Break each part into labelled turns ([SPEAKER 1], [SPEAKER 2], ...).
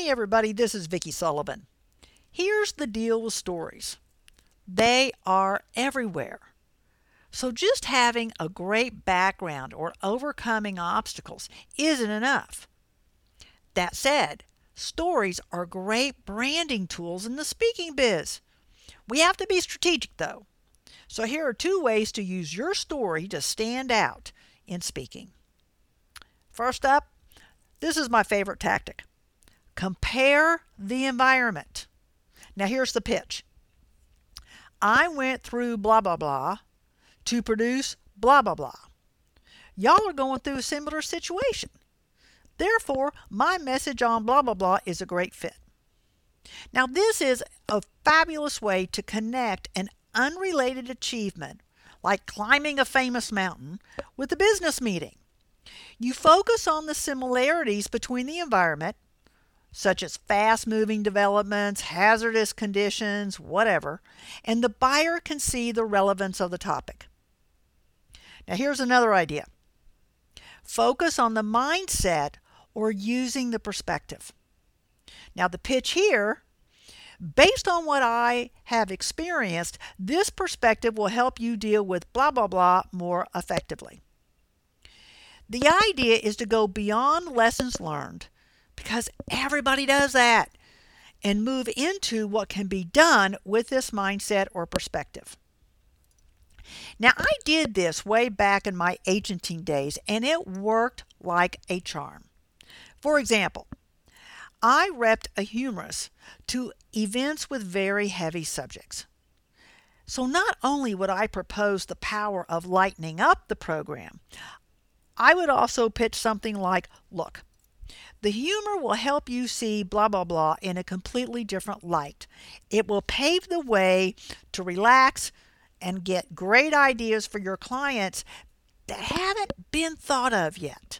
[SPEAKER 1] Hey everybody, this is Vicki Sullivan. Here's the deal with stories. They are everywhere. So just having a great background or overcoming obstacles isn't enough. That said, stories are great branding tools in the speaking biz. We have to be strategic though. So here are 2 ways to use your story to stand out in speaking. First up, this is my favorite tactic. Compare the environment. Now here's the pitch. I went through blah blah blah to produce blah blah blah. Y'all are going through a similar situation. Therefore, my message on blah blah blah is a great fit. Now this is a fabulous way to connect an unrelated achievement, like climbing a famous mountain, with a business meeting. You focus on the similarities between the environment, such as fast-moving developments, hazardous conditions, whatever, and the buyer can see the relevance of the topic. Now here's another idea. Focus on the mindset or using the perspective. Now the pitch here, based on what I have experienced, this perspective will help you deal with blah blah blah more effectively. The idea is to go beyond lessons learned, because everybody does that, and move into what can be done with this mindset or perspective. Now, I did this way back in my agenting days, and it worked like a charm. For example, I repped a humorist to events with very heavy subjects. So not only would I propose the power of lightening up the program, I would also pitch something like, look, the humor will help you see blah blah blah in a completely different light. It will pave the way to relax and get great ideas for your clients that haven't been thought of yet.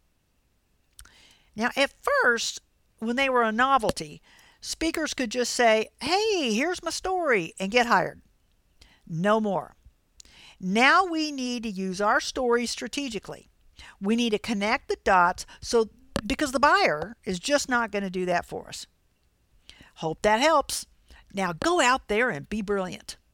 [SPEAKER 1] Now, at first, when they were a novelty, speakers could just say, hey, here's my story, and get hired. No more. Now we need to use our story strategically. We need to connect the dots because the buyer is just not going to do that for us. Hope that helps. Now go out there and be brilliant.